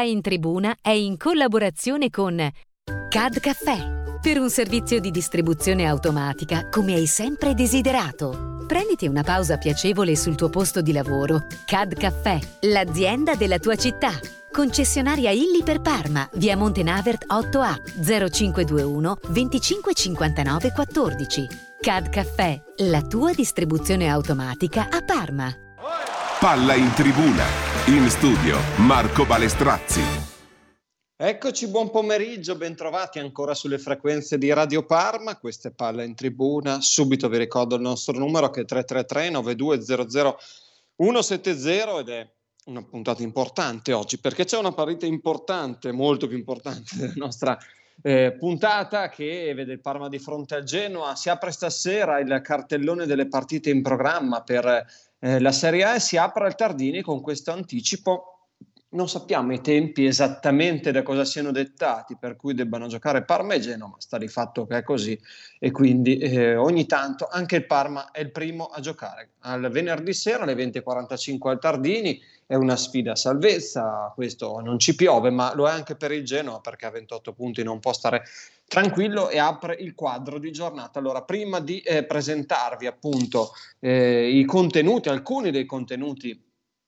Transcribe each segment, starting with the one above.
in Tribuna è in collaborazione con CAD Caffè, per un servizio di distribuzione automatica come hai sempre desiderato. Prenditi una pausa piacevole sul tuo posto di lavoro. CAD Caffè, l'azienda della tua città. Concessionaria Illy per Parma, via Montenavert 8A, 0521 25 59 14. CAD Caffè, la tua distribuzione automatica a Parma. Palla in Tribuna. In studio Marco Balestrazzi. Eccoci, buon pomeriggio, bentrovati ancora sulle frequenze di Radio Parma. Questa è Palla in Tribuna. Subito vi ricordo il nostro numero che è 333 9200 170 ed è una puntata importante oggi perché c'è una partita importante, molto più importante della nostra puntata, che vede il Parma di fronte al Genoa. Si apre stasera il cartellone delle partite in programma per la Serie A e si apre al Tardini con questo anticipo. Non sappiamo i tempi esattamente da cosa siano dettati, per cui debbano giocare Parma e Genoa, ma sta di fatto che è così e quindi ogni tanto anche il Parma è il primo a giocare. Al venerdì sera alle 20:45 al Tardini è una sfida a salvezza, questo non ci piove, ma lo è anche per il Genoa perché a 28 punti non può stare tranquillo e apre il quadro di giornata. Allora, prima di presentarvi appunto i contenuti, alcuni dei contenuti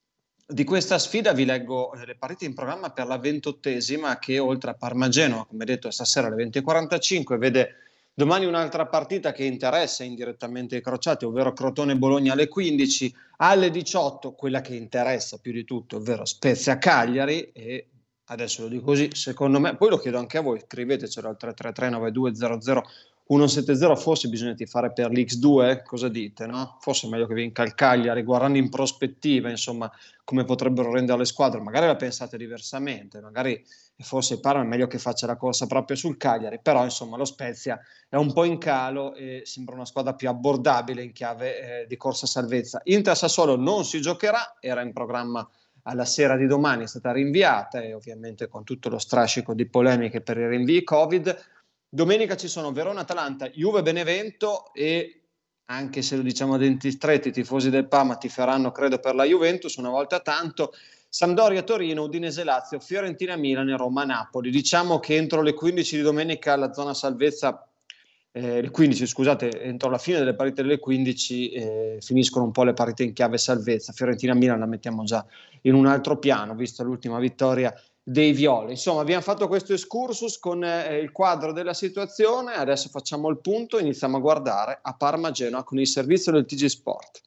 di questa sfida, vi leggo le partite in programma per la 28esima che oltre a Parma-Genoa, come detto, stasera alle 20:45, vede domani un'altra partita che interessa indirettamente i crociati, ovvero Crotone-Bologna alle 15, alle 18 quella che interessa più di tutto, ovvero Spezia-Cagliari, e adesso lo dico così, secondo me, poi lo chiedo anche a voi, scrivetecelo al 333 9200 170, forse bisogna tifare per l'X2, cosa dite, no? Forse è meglio che vinca il Cagliari, guardando in prospettiva, insomma, come potrebbero rendere le squadre, magari la pensate diversamente, magari forse il Parma è meglio che faccia la corsa proprio sul Cagliari, però insomma lo Spezia è un po' in calo e sembra una squadra più abbordabile in chiave di corsa salvezza. Inter-Sassuolo non si giocherà, era in programma alla sera di domani, è stata rinviata e ovviamente con tutto lo strascico di polemiche per i rinvii Covid. Domenica ci sono Verona-Atalanta, Juve-Benevento e, anche se lo diciamo a denti stretti, i tifosi del Parma tiferanno credo per la Juventus una volta tanto, Sampdoria-Torino, Udinese-Lazio, Fiorentina-Milan e Roma-Napoli. Diciamo che entro le 15 di domenica la zona salvezza, le 15 scusate, entro la fine delle partite delle 15 finiscono un po' le partite in chiave salvezza. Fiorentina-Milan la mettiamo già in un altro piano, visto l'ultima vittoria dei Viola. Insomma, abbiamo fatto questo excursus con il quadro della situazione, adesso facciamo il punto, iniziamo a guardare a Parma-Genoa con il servizio del TG Sport.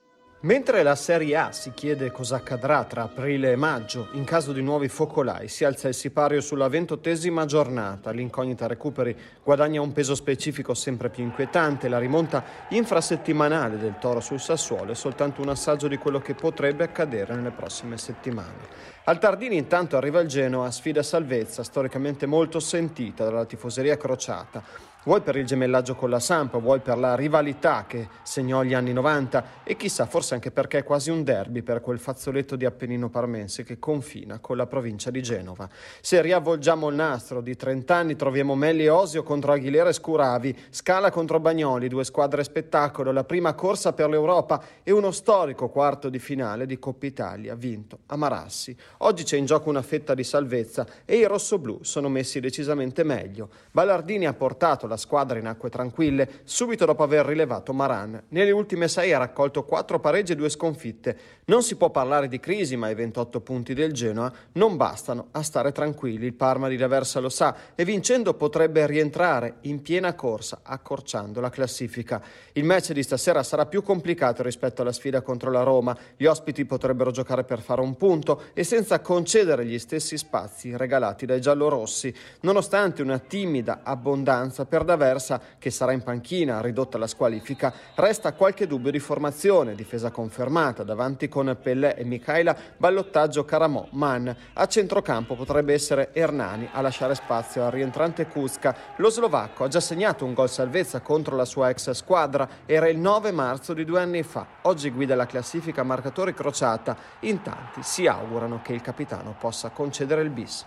Mentre la Serie A si chiede cosa accadrà tra aprile e maggio in caso di nuovi focolai, si alza il sipario sulla 28esima giornata, l'incognita recuperi guadagna un peso specifico sempre più inquietante, la rimonta infrasettimanale del Toro sul Sassuolo è soltanto un assaggio di quello che potrebbe accadere nelle prossime settimane. Al Tardini intanto arriva il Genoa, sfida salvezza storicamente molto sentita dalla tifoseria crociata, vuoi per il gemellaggio con la Samp, vuoi per la rivalità che segnò gli anni 90 e chissà forse anche perché è quasi un derby per quel fazzoletto di Appennino parmense che confina con la provincia di Genova. Se riavvolgiamo il nastro di 30 anni troviamo Melli e Osio contro Aguilera e Scuravi, Scala contro Bagnoli, due squadre spettacolo, la prima corsa per l'Europa e uno storico quarto di finale di Coppa Italia vinto a Marassi. Oggi c'è in gioco una fetta di salvezza e i rossoblù sono messi decisamente meglio. Ballardini ha portato la squadra in acque tranquille subito dopo aver rilevato Maran. Nelle ultime 6 ha raccolto 4 pareggi e 2 sconfitte. Non si può parlare di crisi, ma i 28 punti del Genoa non bastano a stare tranquilli. Il Parma di D'Aversa lo sa e vincendo potrebbe rientrare in piena corsa, accorciando la classifica. Il match di stasera sarà più complicato rispetto alla sfida contro la Roma. Gli ospiti potrebbero giocare per fare un punto e senza concedere gli stessi spazi regalati dai giallorossi, nonostante una timida abbondanza per D'Aversa, che sarà in panchina, ridotta la squalifica, resta qualche dubbio di formazione, difesa confermata, davanti con Pellè e Michaela, ballottaggio Caramò, Man, a centrocampo potrebbe essere Hernani a lasciare spazio al rientrante Kuska. Lo slovacco ha già segnato un gol salvezza contro la sua ex squadra, era il 9 marzo di 2 anni fa, oggi guida la classifica marcatori crociata, in tanti si augurano che il capitano possa concedere il bis.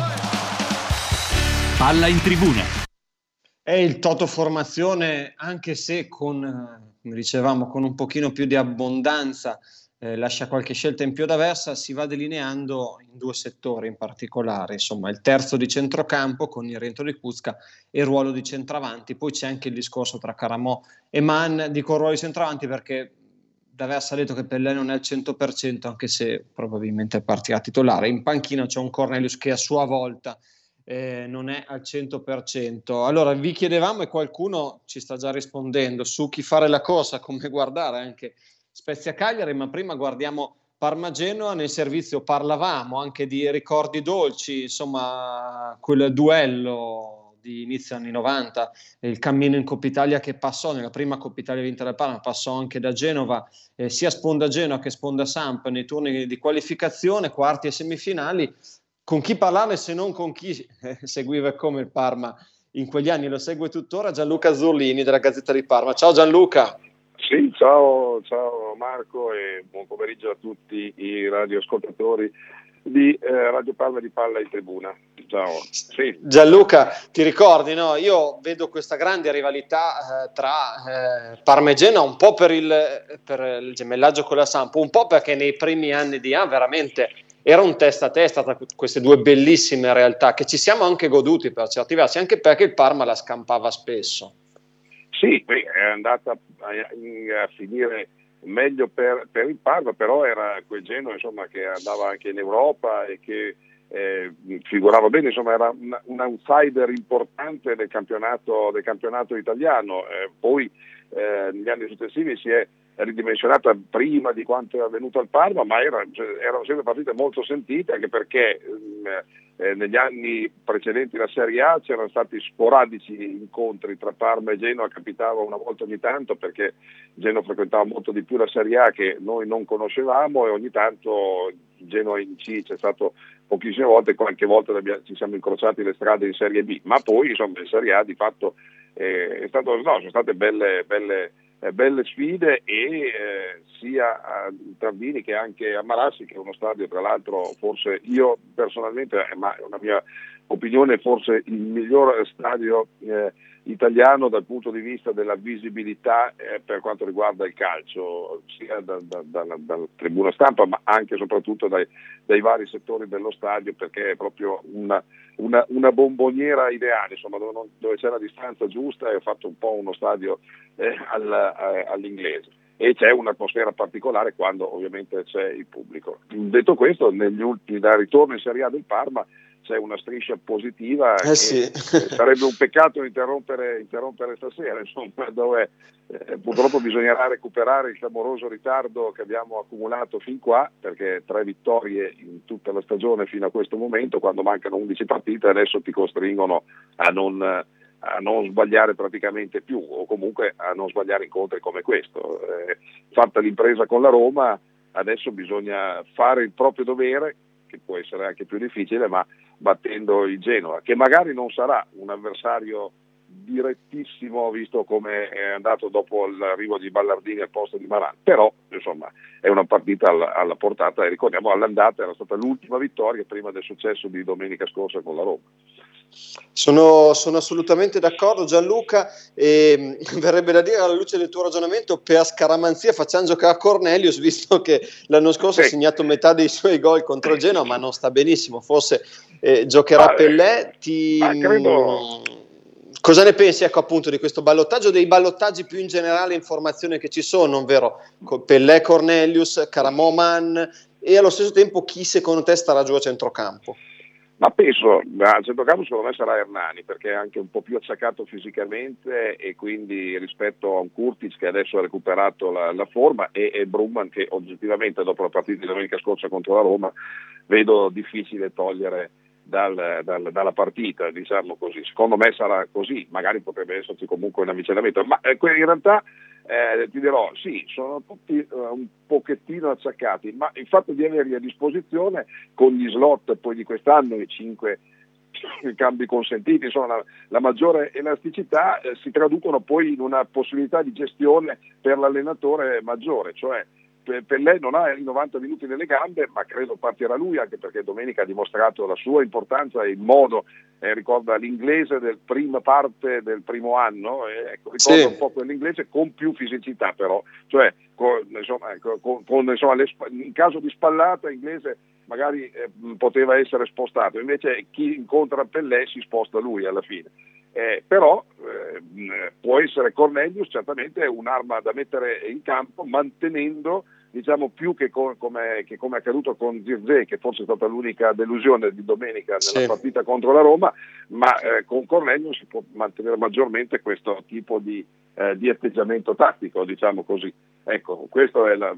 Palla in Tribuna. È il Toto formazione, anche se con, come dicevamo, con un pochino più di abbondanza lascia qualche scelta in più ad Aversa, si va delineando in due settori in particolare, insomma il terzo di centrocampo con il rientro di Kucka e il ruolo di centravanti. Poi c'è anche il discorso tra Caramò e Mann, dico ruolo di centravanti perché D'Aversa ha detto che Pellè non è al 100%, anche se probabilmente partirà titolare. In panchina c'è un Cornelius che a sua volta non è al 100%. Allora vi chiedevamo, e qualcuno ci sta già rispondendo, su chi fare la cosa, come guardare anche Spezia Cagliari, ma prima guardiamo Parma Genoa. Nel servizio parlavamo anche di ricordi dolci, insomma quel duello di inizio anni 90, il cammino in Coppa Italia che passò, nella prima Coppa Italia vinta da Parma, passò anche da Genova, sia sponda Genoa che sponda Samp nei turni di qualificazione, quarti e semifinali. Con chi parlare se non con chi seguiva come il Parma in quegli anni, lo segue tuttora, Gianluca Zurlini della Gazzetta di Parma. Ciao Gianluca. Sì, ciao Marco e buon pomeriggio a tutti i radioascoltatori di Radio Parma di Palla in Tribuna. Ciao. Sì. Gianluca, ti ricordi, no? Io vedo questa grande rivalità tra Parma e Genoa, un po' per il gemellaggio con la Samp, un po' perché nei primi anni di A veramente era un testa a testa tra queste due bellissime realtà che ci siamo anche goduti per certi versi, anche perché il Parma la scampava spesso. Sì, è andata a finire meglio per il Parma, però era quel Genoa insomma, che andava anche in Europa e che figurava bene, insomma era un outsider importante del campionato italiano. Poi negli anni successivi si è ridimensionata prima di quanto è avvenuto al Parma, ma erano sempre partite molto sentite, anche perché negli anni precedenti la Serie A c'erano stati sporadici incontri tra Parma e Genoa, capitava una volta ogni tanto perché Genoa frequentava molto di più la Serie A che noi non conoscevamo, e ogni tanto Genoa in C c'è stato pochissime volte, qualche volta ci siamo incrociati le strade in Serie B, ma poi insomma in Serie A di fatto sono state belle sfide, e sia a Tardini che anche a Marassi, che è uno stadio tra l'altro forse, io personalmente, ma è una mia opinione, forse il miglior stadio italiano dal punto di vista della visibilità per quanto riguarda il calcio, sia dalla tribuna stampa ma anche e soprattutto dai vari settori dello stadio, perché è proprio una bomboniera ideale, insomma, dove c'è la distanza giusta, e ho fatto un po' uno stadio all'inglese, e c'è un'atmosfera particolare quando ovviamente c'è il pubblico. Detto questo, negli ultimi, dal ritorno in Serie A del Parma c'è una striscia positiva che sì. Sarebbe un peccato interrompere stasera, insomma, dove purtroppo bisognerà recuperare il clamoroso ritardo che abbiamo accumulato fin qua, perché 3 vittorie in tutta la stagione fino a questo momento, quando mancano 11 partite, adesso ti costringono a non sbagliare praticamente più, o comunque a non sbagliare incontri come questo. Fatta l'impresa con la Roma, adesso bisogna fare il proprio dovere, che può essere anche più difficile, ma battendo il Genoa, che magari non sarà un avversario direttissimo visto come è andato dopo l'arrivo di Ballardini al posto di Maran, però insomma è una partita alla portata, e ricordiamo all'andata era stata l'ultima vittoria prima del successo di domenica scorsa con la Roma. Sono assolutamente d'accordo Gianluca, e verrebbe da dire, alla luce del tuo ragionamento, per scaramanzia facciamo giocare a Cornelius, visto che l'anno scorso ha segnato metà dei suoi gol contro Genoa, ma non sta benissimo, forse giocherà Pellè. Credo. Cosa ne pensi, ecco, appunto, di questo ballottaggio, dei ballottaggi più in generale, informazioni che ci sono, ovvero Pellè, Cornelius, Caramò, Mann, e allo stesso tempo chi secondo te starà giù a centrocampo? Ma penso, a centrocampo secondo me sarà Hernani, perché è anche un po' più acciaccato fisicamente, e quindi rispetto a un Kurtic che adesso ha recuperato la forma, e Brugman, che oggettivamente dopo la partita di domenica scorsa contro la Roma vedo difficile togliere dalla partita, diciamo così. Secondo me sarà così, magari potrebbe esserci comunque un avvicinamento, ma in realtà ti dirò, sì, sono tutti un pochettino acciaccati, ma il fatto di averli a disposizione con gli slot poi di quest'anno, i 5 cambi consentiti, insomma la maggiore elasticità si traducono poi in una possibilità di gestione per l'allenatore maggiore, cioè Pellè non ha i 90 minuti nelle gambe, ma credo partirà lui, anche perché domenica ha dimostrato la sua importanza e il modo, ricorda l'inglese del prima parte del primo anno, ecco, ricorda un po' quell'inglese con più fisicità però, cioè in caso di spallata inglese magari poteva essere spostato, invece chi incontra Pellè si sposta lui alla fine. Però può essere Cornelius certamente un'arma da mettere in campo, mantenendo, diciamo, più che come è accaduto con Zirkzee, che forse è stata l'unica delusione di domenica nella partita contro la Roma, ma con Cornelius si può mantenere maggiormente questo tipo di atteggiamento tattico, diciamo così. Ecco, questa è la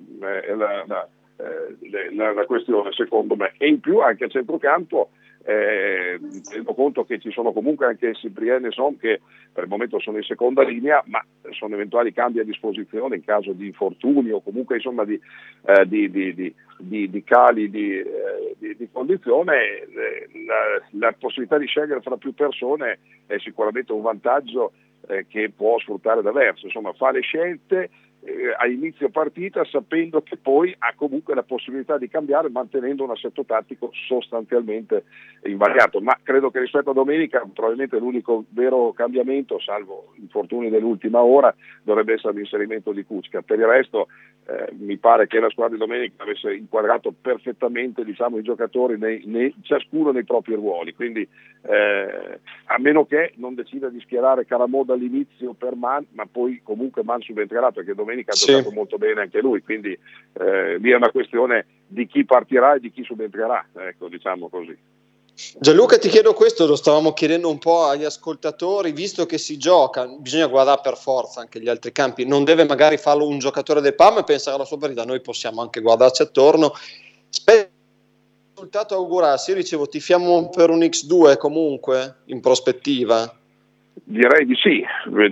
questione secondo me. E in più anche a centrocampo tengo conto che ci sono comunque anche Cyprien e Son che per il momento sono in seconda linea, ma sono eventuali cambi a disposizione in caso di infortuni o comunque insomma di cali di condizione. La possibilità di scegliere fra più persone è sicuramente un vantaggio che può sfruttare D'Aversa, insomma fa le scelte a inizio partita sapendo che poi ha comunque la possibilità di cambiare mantenendo un assetto tattico sostanzialmente invariato, ma credo che rispetto a domenica probabilmente l'unico vero cambiamento, salvo infortuni dell'ultima ora, dovrebbe essere l'inserimento di Kučka. Per il resto mi pare che la squadra di domenica avesse inquadrato perfettamente, diciamo, i giocatori ciascuno nei propri ruoli, quindi a meno che non decida di schierare Caramò dall'inizio per Man, ma poi comunque Man subentrerà perché domenica ha giocato molto bene anche lui, quindi lì è una questione di chi partirà e di chi subentrerà, ecco, diciamo così. Gianluca, ti chiedo questo, lo stavamo chiedendo un po' agli ascoltatori, visto che si gioca, bisogna guardare per forza anche gli altri campi, non deve magari farlo un giocatore del Parma e pensare alla sua partita, noi possiamo anche guardarci attorno. Risultato augurarsi, io dicevo tifiamo per un X2 comunque in prospettiva? Direi di sì,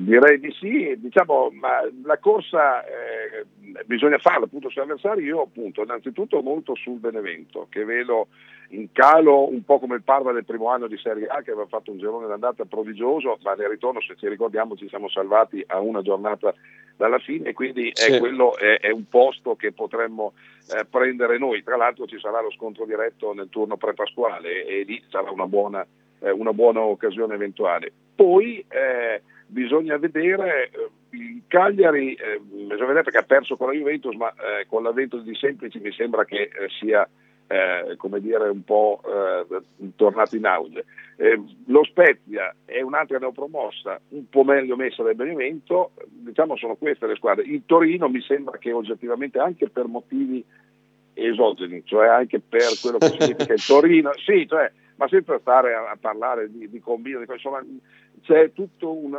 diciamo, ma la corsa bisogna farla appunto sull'avversario. Io appunto innanzitutto molto sul Benevento, che vedo in calo un po' come il Parma del primo anno di Serie A, che aveva fatto un girone d'andata prodigioso, ma nel ritorno, se ci ricordiamo, ci siamo salvati a una giornata dalla fine, quindi quello è un posto che potremmo prendere noi. Tra l'altro ci sarà lo scontro diretto nel turno pre-pasquale e lì sarà una buona occasione eventuale. Poi bisogna vedere il Cagliari, bisogna vedere perché ha perso con la Juventus, ma con l'avvento di Semplici mi sembra che sia come dire un po' tornato in auge. Lo Spezia è un'altra neopromossa, un po' meglio messa del Benevento, diciamo sono queste le squadre. Il Torino mi sembra che oggettivamente anche per motivi esogeni, cioè anche per quello che significa il Torino, sì, cioè, ma senza stare a parlare di combino, insomma c'è tutto un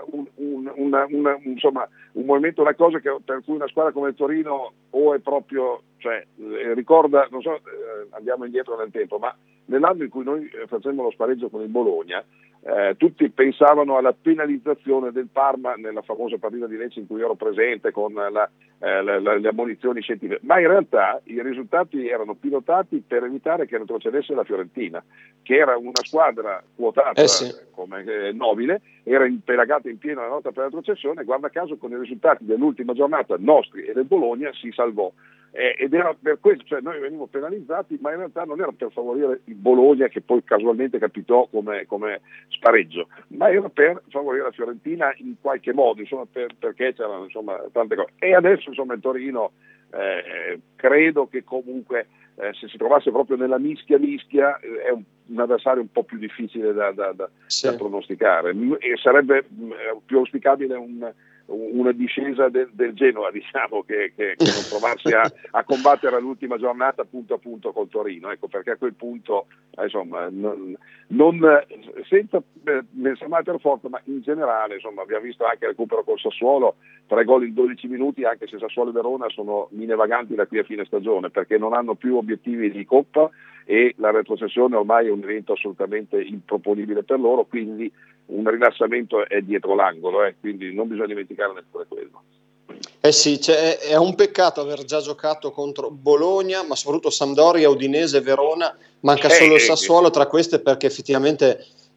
movimento, una cosa per cui una squadra come il Torino o è proprio, cioè ricorda, non so, andiamo indietro nel tempo, ma nell'anno in cui noi facemmo lo spareggio con il Bologna, tutti pensavano alla penalizzazione del Parma nella famosa partita di Lecce in cui ero presente con le ammonizioni scientifiche, ma in realtà i risultati erano pilotati per evitare che retrocedesse la Fiorentina, che era una squadra quotata come nobile, era impelagata in pieno la lotta per la retrocessione, guarda caso con i risultati dell'ultima giornata nostri e del Bologna si salvò. Ed era per questo, cioè noi venivamo penalizzati, ma in realtà non era per favorire il Bologna, che poi casualmente capitò come spareggio, ma era per favorire la Fiorentina in qualche modo, insomma, perché c'erano insomma tante cose. E adesso insomma il Torino credo che comunque se si trovasse proprio nella mischia è un avversario un po' più difficile da pronosticare, e sarebbe più auspicabile una discesa del Genoa, diciamo, che non trovarsi a combattere all'ultima giornata punto a punto col Torino, ecco, perché a quel punto insomma non senza pensare per forza, ma in generale insomma abbiamo visto anche il recupero col Sassuolo, 3 gol in 12 minuti, anche se Sassuolo e Verona sono mine vaganti da qui a fine stagione perché non hanno più obiettivi di Coppa e la retrocessione ormai è un evento assolutamente improponibile per loro, quindi un rilassamento è dietro l'angolo, quindi non bisogna dimenticare neppure quello. Sì, è un peccato aver già giocato contro Bologna, ma soprattutto Sampdoria, Udinese, Verona, manca solo il Sassuolo tra queste, perché effettivamente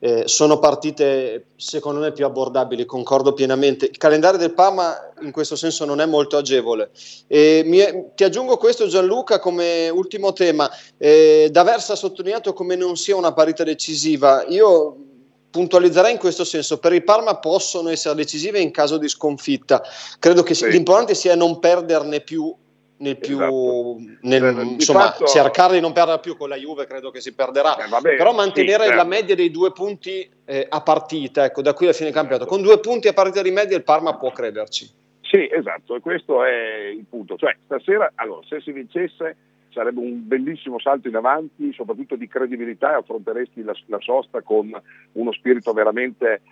sono partite secondo me più abbordabili, concordo pienamente. Il calendario del Parma in questo senso non è molto agevole. Ti aggiungo questo, Gianluca, come ultimo tema. D'Aversa ha sottolineato come non sia una partita decisiva. Io puntualizzerei in questo senso: per il Parma possono essere decisive in caso di sconfitta. Credo che l'importante sia non perderne più cercare di non perdere più. Con la Juve credo che si perderà, però mantenere la media dei 2 punti a partita, ecco, da qui alla fine del campionato, con 2 punti a partita di media il Parma può crederci. Sì, esatto, e questo è il punto. Cioè, stasera, allora, se si vincesse sarebbe un bellissimo salto in avanti, soprattutto di credibilità, e affronteresti la sosta con uno spirito veramente,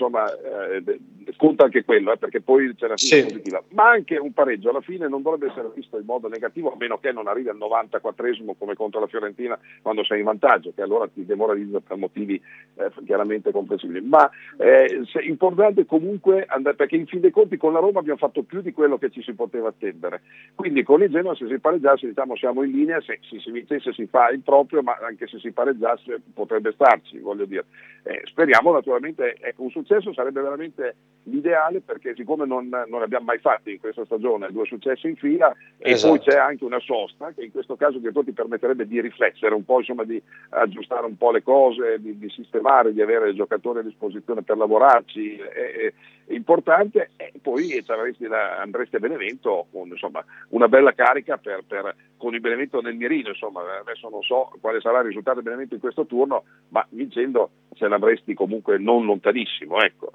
conta anche quello, perché poi c'è la fine positiva. Ma anche un pareggio alla fine non dovrebbe essere visto in modo negativo, a meno che non arrivi al 94esimo come contro la Fiorentina, quando sei in vantaggio, che allora ti demoralizza per motivi chiaramente comprensibili. Ma è importante comunque andare, perché in fin dei conti con la Roma abbiamo fatto più di quello che ci si poteva attendere. Quindi con il Genoa, se si pareggiasse, diciamo, siamo in linea, se si vincesse si fa il proprio, ma anche se si pareggiasse potrebbe starci, voglio dire. Speriamo naturalmente, un successo sarebbe veramente l'ideale, perché siccome non abbiamo mai fatti in questa stagione 2 successi in fila, e poi c'è anche una sosta che in questo caso ti permetterebbe di riflettere un po', insomma, di aggiustare un po' le cose, di sistemare, di avere giocatori a disposizione per lavorarci, è importante, e poi andresti a Benevento con, insomma, una bella carica con il Benevento nel mirino, insomma. Adesso non so quale sarà il risultato del Benevento in questo turno, ma vincendo ce l'avresti comunque non lontanissimo, ecco.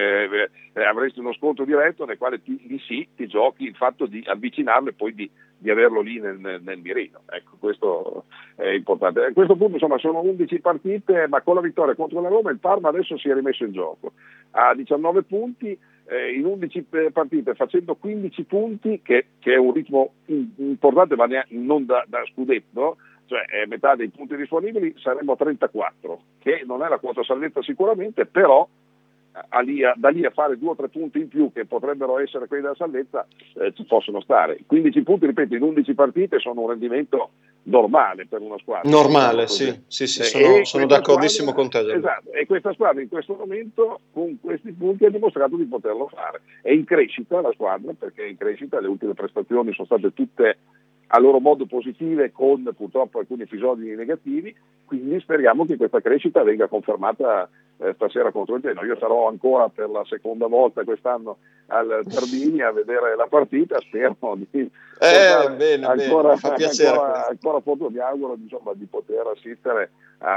Avresti uno scontro diretto nel quale ti giochi il fatto di avvicinarlo e poi di averlo lì nel mirino, ecco, questo è importante. A questo punto, insomma, sono 11 partite, ma con la vittoria contro la Roma il Parma adesso si è rimesso in gioco, ha 19 punti in 11 partite, facendo 15 punti, che è un ritmo importante, ma non da scudetto, cioè metà dei punti disponibili, saremmo a 34, che non è la quota salvezza sicuramente, però da lì a fare 2 o 3 punti in più, che potrebbero essere quelli della salvezza, ci possono stare. 15 punti, in 11 partite sono un rendimento normale per una squadra. Normale, sì, sono d'accordissimo con te. Esatto, e questa squadra in questo momento con questi punti ha dimostrato di poterlo fare. È in crescita la squadra, perché è in crescita, le ultime prestazioni sono state tutte a loro modo positive, con purtroppo alcuni episodi negativi, quindi speriamo che questa crescita venga confermata stasera contro il Genoa. Io sarò ancora per la seconda volta quest'anno al Tardini a vedere la partita, spero di ancora foto, mi auguro, insomma, di poter assistere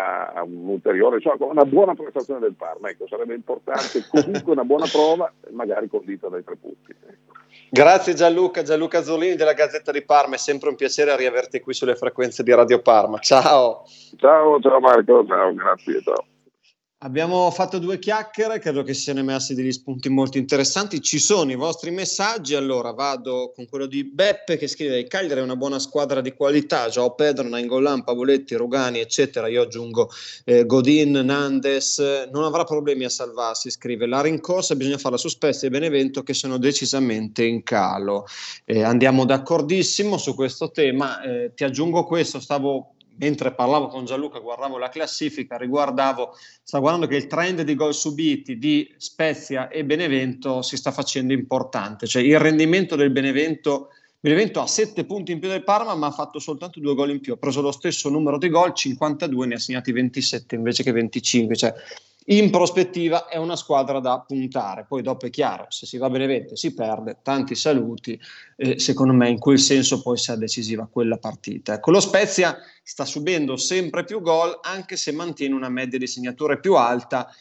a un ulteriore, una buona prestazione del Parma, ecco, sarebbe importante, comunque una buona prova, magari condita dai 3 punti, ecco. Grazie Gianluca Azzolini della Gazzetta di Parma, è sempre un piacere riaverti qui sulle frequenze di Radio Parma. Ciao Marco, ciao, grazie, ciao. Abbiamo fatto 2 chiacchiere, credo che siano emersi degli spunti molto interessanti. Ci sono i vostri messaggi, allora vado con quello di Beppe che scrive: il Cagliari è una buona squadra di qualità, João Pedro, Nainggolan, Pavoletti, Rugani eccetera, io aggiungo Godin, Nandes, non avrà problemi a salvarsi, scrive. La rincorsa bisogna farla su Spezia e Benevento che sono decisamente in calo. Andiamo d'accordissimo su questo tema. Ti aggiungo questo, mentre parlavo con Gianluca, guardavo la classifica, stavo guardando che il trend di gol subiti di Spezia e Benevento si sta facendo importante, cioè il rendimento del Benevento ha 7 punti in più del Parma, ma ha fatto soltanto 2 gol in più, ha preso lo stesso numero di gol, 52, ne ha segnati 27 invece che 25, cioè in prospettiva è una squadra da puntare. Poi dopo è chiaro, se si va a Benevento si perde, tanti saluti, secondo me in quel senso poi sarà decisiva quella partita. Ecco, lo Spezia sta subendo sempre più gol, anche se mantiene una media di segnature più alta,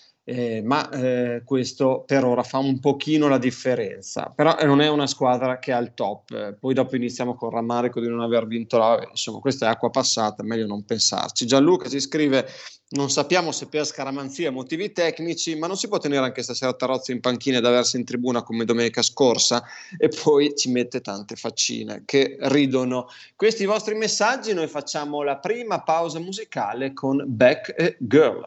ma questo per ora fa un pochino la differenza, però non è una squadra che è al top. Poi dopo iniziamo con rammarico di non aver vinto insomma, questa è acqua passata, meglio non pensarci. Gianluca ci scrive: non sappiamo se per scaramanzia motivi tecnici, ma non si può tenere anche stasera Tarozzi in panchina ed aversi in tribuna come domenica scorsa, e poi ci mette tante faccine che ridono. Questi i vostri messaggi, noi facciamo la prima pausa musicale con Back a Girl.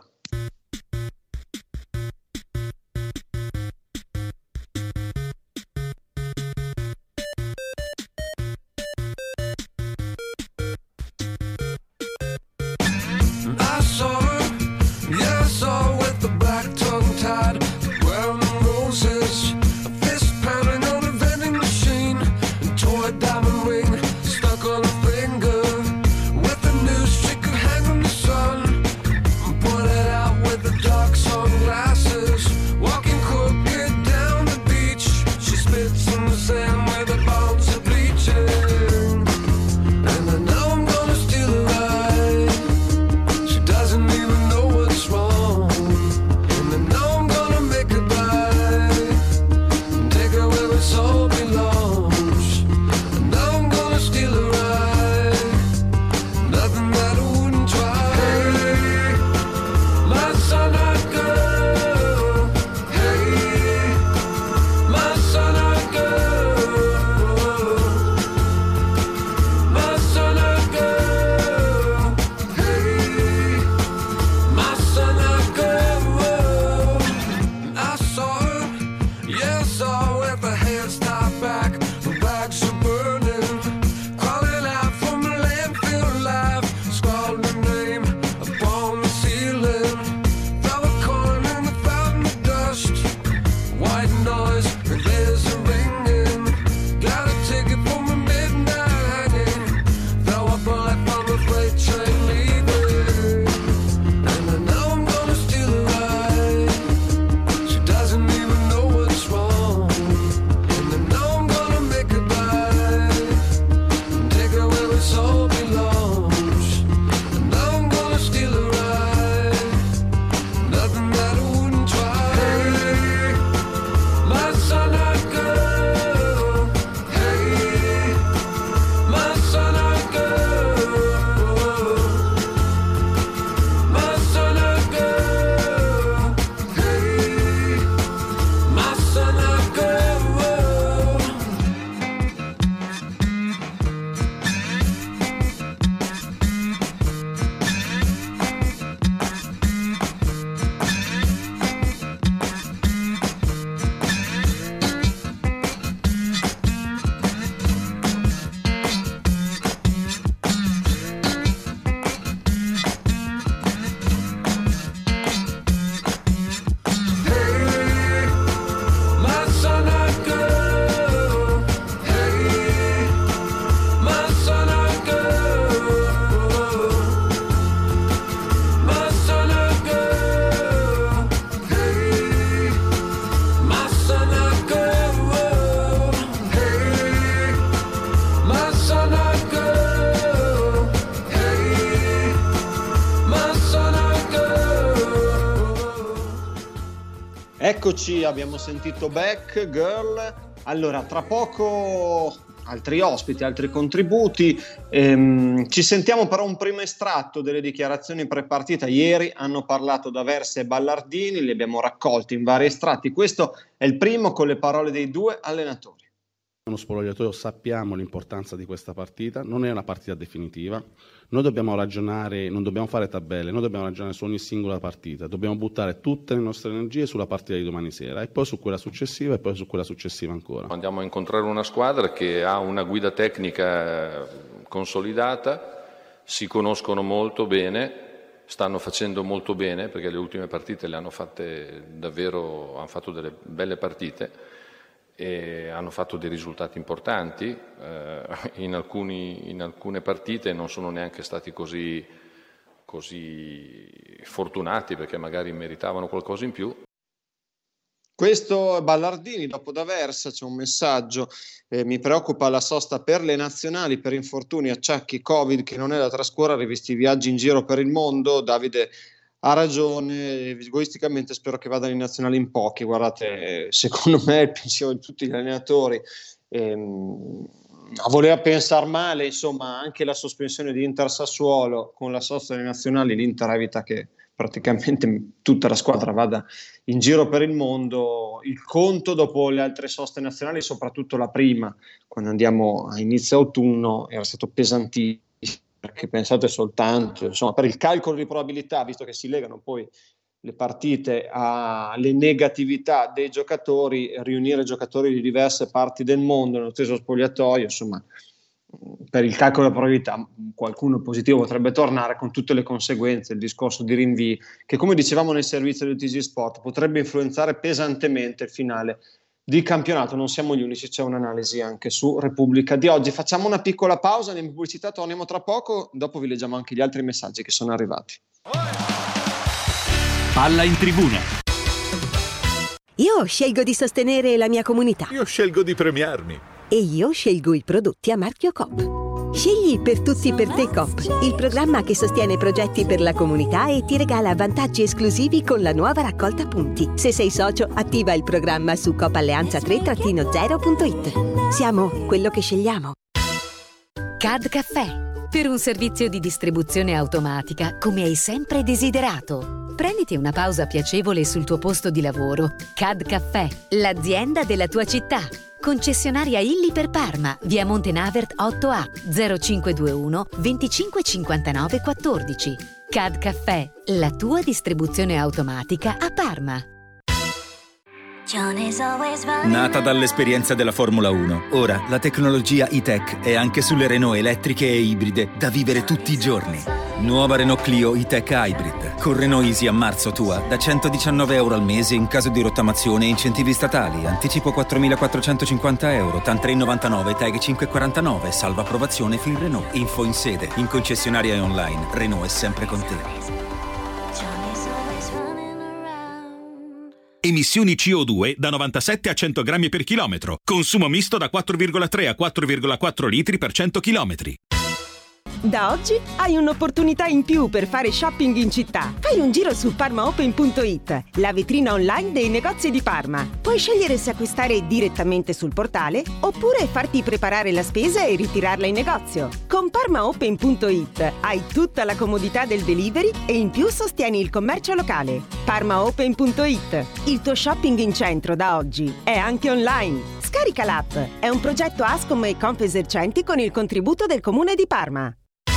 With the Eccoci, abbiamo sentito Back Girl. Allora, tra poco altri ospiti, altri contributi. Ci sentiamo però un primo estratto delle dichiarazioni pre-partita. Ieri hanno parlato D'Aversa e Ballardini, li abbiamo raccolti in vari estratti. Questo è il primo con le parole dei due allenatori. Uno spogliatoio, sappiamo l'importanza di questa partita, non è una partita definitiva, noi dobbiamo ragionare, non dobbiamo fare tabelle, noi dobbiamo ragionare su ogni singola partita, dobbiamo buttare tutte le nostre energie sulla partita di domani sera e poi su quella successiva e poi su quella successiva ancora. Andiamo a incontrare una squadra che ha una guida tecnica consolidata, si conoscono molto bene, stanno facendo molto bene perché le ultime partite le hanno fatte davvero, hanno fatto delle belle partite e hanno fatto dei risultati importanti, in alcune partite non sono neanche stati così fortunati perché magari meritavano qualcosa in più. Questo è Ballardini, dopo D'Aversa c'è un messaggio, mi preoccupa la sosta per le nazionali, per infortuni, acciacchi, Covid che non è da trascurare, visti i viaggi in giro per il mondo. Davide ha ragione, egoisticamente spero che vadano in nazionale in pochi. Guardate, secondo me il pensiero di tutti gli allenatori a voler pensare male, insomma, anche la sospensione di Inter Sassuolo con la sosta delle nazionali, l'Inter evita che praticamente tutta la squadra vada in giro per il mondo. Il conto dopo le altre soste nazionali, soprattutto la prima, quando andiamo a inizio autunno, era stato pesantissimo. Perché pensate soltanto, insomma, per il calcolo di probabilità, visto che si legano poi le partite alle negatività dei giocatori, riunire giocatori di diverse parti del mondo nello stesso spogliatoio, insomma, per il calcolo della probabilità qualcuno positivo potrebbe tornare, con tutte le conseguenze, il discorso di rinvii, che come dicevamo nel servizio del TG Sport potrebbe influenzare pesantemente il finale di campionato. Non siamo gli unici, c'è un'analisi anche su Repubblica di oggi. Facciamo una piccola pausa, andiamo in pubblicità, torniamo tra poco, dopo vi leggiamo anche gli altri messaggi che sono arrivati. Palla in tribuna. Io scelgo di sostenere la mia comunità. Io scelgo di premiarmi. E io scelgo i prodotti a marchio Coop. Scegli Per Tutti Per Te Coop, il programma che sostiene progetti per la comunità e ti regala vantaggi esclusivi con la nuova raccolta punti. Se sei socio, attiva il programma su coopalleanza3-0.it. Siamo quello che scegliamo. CAD Caffè, per un servizio di distribuzione automatica come hai sempre desiderato. Prenditi una pausa piacevole sul tuo posto di lavoro. CAD Caffè, l'azienda della tua città. Concessionaria Illy per Parma, via Montenavert 8A, 0521 25 59 14. CAD Caffè, la tua distribuzione automatica a Parma. Nata dall'esperienza della Formula 1, ora la tecnologia e-Tech è anche sulle Renault elettriche e ibride da vivere tutti i giorni. Nuova Renault Clio e-Tech Hybrid, con Renault Easy a marzo tua, da €119 al mese in caso di rottamazione e incentivi statali, anticipo €4.450, TAN 3,99, TAG 5,49, salva approvazione fin Renault, info in sede, in concessionaria e online, Renault è sempre con te. Emissioni CO2 da 97 a 100 grammi per chilometro. Consumo misto da 4,3 a 4,4 litri per 100 chilometri. Da oggi hai un'opportunità in più per fare shopping in città. Fai un giro su parmaopen.it, la vetrina online dei negozi di Parma. Puoi scegliere se acquistare direttamente sul portale oppure farti preparare la spesa e ritirarla in negozio. Con parmaopen.it hai tutta la comodità del delivery e in più sostieni il commercio locale. Parmaopen.it, il tuo shopping in centro da oggi è anche online. Scarica l'app, è un progetto Ascom e Confesercenti con il contributo del Comune di Parma.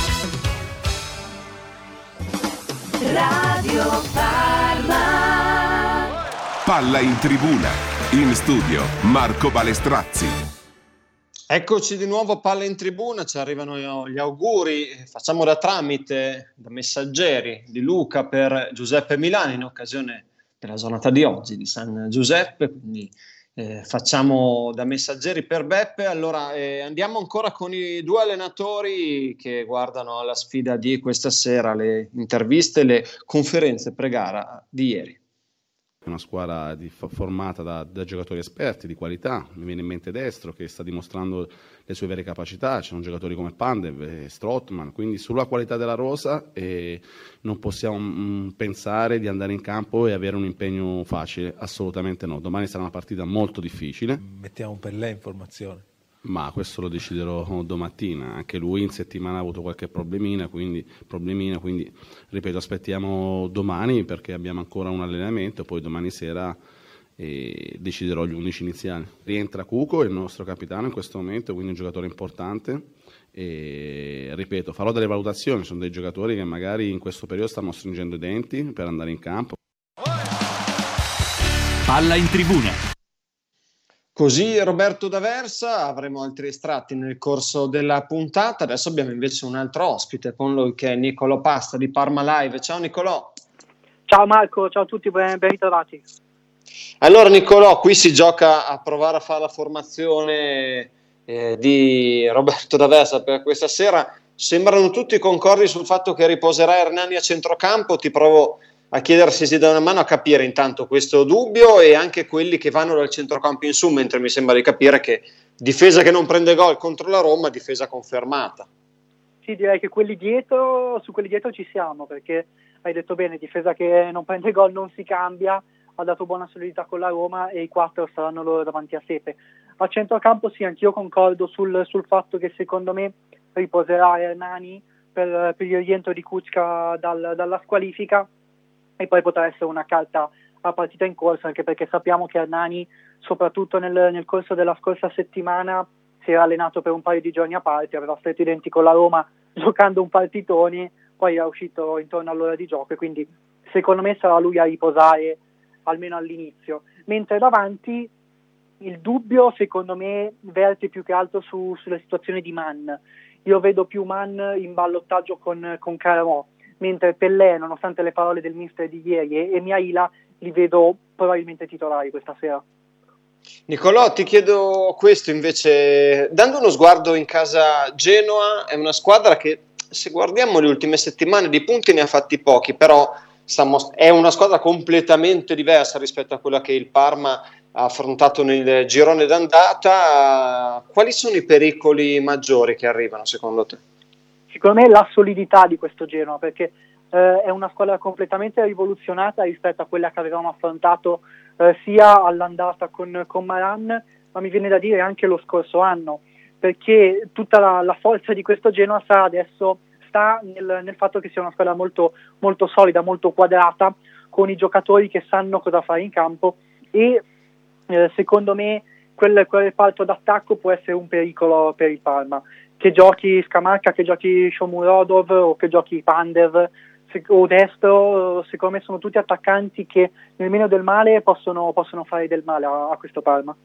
Radio Parma. Palla in tribuna. In studio Marco Balestrazzi. Eccoci di nuovo, Palla in tribuna, ci arrivano gli auguri, facciamo da tramite, da messaggeri di Luca per Giuseppe Milani in occasione della giornata di oggi di San Giuseppe, quindi facciamo da messaggeri per Beppe. Allora andiamo ancora con i due allenatori che guardano alla sfida di questa sera, le interviste, le conferenze pre-gara di ieri. È una squadra formata da giocatori esperti, di qualità. Mi viene in mente Destro, che sta dimostrando le sue vere capacità. Ci sono giocatori come Pandev e Strootman, quindi sulla qualità della rosa non possiamo pensare di andare in campo e avere un impegno facile, assolutamente no. Domani sarà una partita molto difficile. Mettiamo un Pellè in formazione. Ma questo lo deciderò domattina, anche lui in settimana ha avuto qualche problemina, quindi ripeto, aspettiamo domani perché abbiamo ancora un allenamento e poi domani sera deciderò gli 11 iniziali. Rientra Cuco, il nostro capitano in questo momento, quindi un giocatore importante e ripeto, farò delle valutazioni, sono dei giocatori che magari in questo periodo stanno stringendo i denti per andare in campo. Palla in tribuna. Così Roberto D'Aversa, avremo altri estratti nel corso della puntata. Adesso abbiamo invece un altro ospite con lui che è Nicolò Pasta di Parma Live. Ciao Nicolò. Ciao Marco, ciao a tutti, ben ritrovati. Allora Nicolò, qui si gioca a provare a fare la formazione di Roberto D'Aversa per questa sera. Sembrano tutti concordi sul fatto che riposerà Hernani a centrocampo. Ti provo a chiedere se si dà una mano a capire intanto questo dubbio e anche quelli che vanno dal centrocampo in su, mentre mi sembra di capire che difesa che non prende gol contro la Roma, difesa confermata. Sì, direi che su quelli dietro ci siamo, perché hai detto bene, difesa che non prende gol non si cambia, ha dato buona solidità con la Roma e i 4 saranno loro davanti a Sepe. A centrocampo sì, anch'io concordo sul fatto che secondo me riposerà Hernani per il rientro di Kučka dalla squalifica, e poi potrà essere una carta a partita in corsa, anche perché sappiamo che Hernani, soprattutto nel corso della scorsa settimana, si era allenato per un paio di giorni a parte, aveva stretto i denti con la Roma giocando un partitone, poi era uscito intorno all'ora di gioco e quindi secondo me sarà lui a riposare almeno all'inizio. Mentre davanti il dubbio secondo me verte più che altro sulla situazione di Mann. Io vedo più Mann in ballottaggio con Caramò, mentre Pellè, nonostante le parole del mister di ieri, e Miaila li vedo probabilmente titolari questa sera. Nicolò, ti chiedo questo invece, dando uno sguardo in casa Genoa, è una squadra che, se guardiamo le ultime settimane, di punti ne ha fatti pochi, però è una squadra completamente diversa rispetto a quella che il Parma ha affrontato nel girone d'andata. Quali sono i pericoli maggiori che arrivano secondo te? Secondo me la solidità di questo Genoa, perché è una squadra completamente rivoluzionata rispetto a quella che avevamo affrontato sia all'andata con Maran, ma mi viene da dire anche lo scorso anno, perché tutta la forza di questo Genoa sta nel fatto che sia una squadra molto, molto solida, molto quadrata, con i giocatori che sanno cosa fare in campo e secondo me quel reparto d'attacco può essere un pericolo per il Parma. Che giochi Scamacca, che giochi Shomurodov o che giochi Pandev o Destro, secondo me sono tutti attaccanti che nel meno del male possono fare del male a questo Parma.